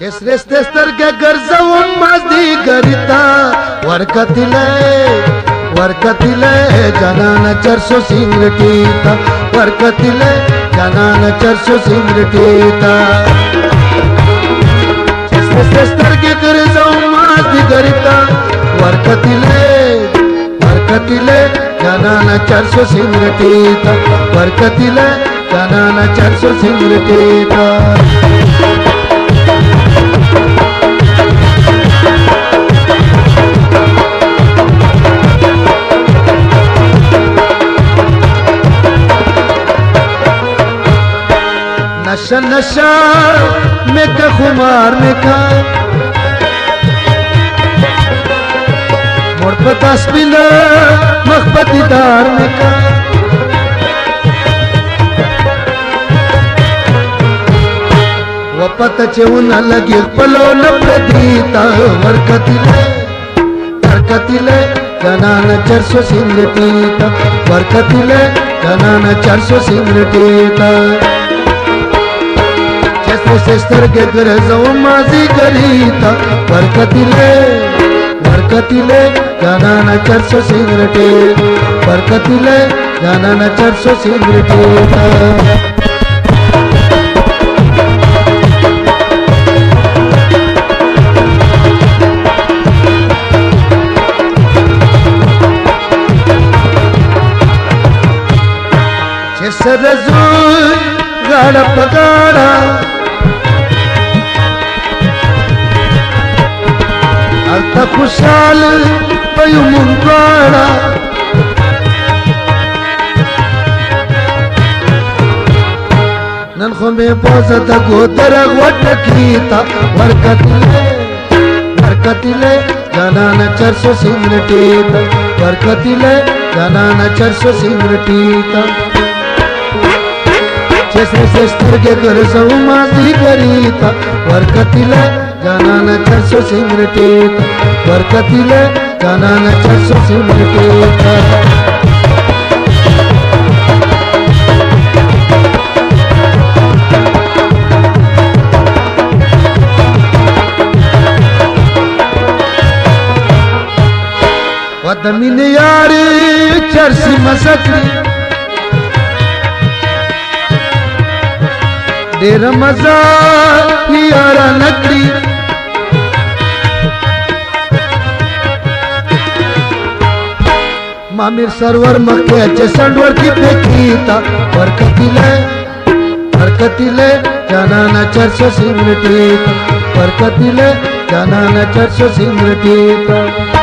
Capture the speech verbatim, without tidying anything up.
श्रेष्ठ स्तर्ग गरजवून माझी गरिता वरकतिले वरकतिले जनान चर्चो सिंगटीता वरकतिले जनान चर्चो सिंगटीता श्रेष्ठ स्तर्ग गरजवून माझी गरिता वरकतिले वरकतिले जनान चर्चो सिंगटीता वरकतिले जनान चर्चो सिंगटीता नशा नशा में का खुमार में का मोड़पतास बिना मखबतीदार में का वपतचे उन्हा लगील पलोन प्रतीता वरकतिले वरकतिले जनान चर्चो सिंगटीता वरकतिले जनान चर्चो सिंगटीता स्तर्ग गरजवून माझी गरिता वरकतिले वरकतिले जनान चर्चो सिंगटे वरकतिले जनान चर्चो सिंगटीता सरजू गाड़ा पगाड़ा अलता खुशाल पयु मुंगाड़ा नन खो में पोसता गोतरा वटकीता वरकतिले वरकतिले जनान चर्चो सिंगटीता वरकतिले जनान चर्चो सिंगटीता श्रेष्ठ स्तर्ग गरजवून माझी गरिता वरकतिले जनान चर्चो सिंगटीता वरकतिले जनान चर्चो सिंगटीता वदमिन यारी चर्ची मसकरी डेर मजा यारा नकरी मामीर सरवर मक्याचे संडवर की फेकीता वरकतिले वरकतिले जनान चर्चो सिंगटीता वरकतिले जनान चर्चो सिंगटीता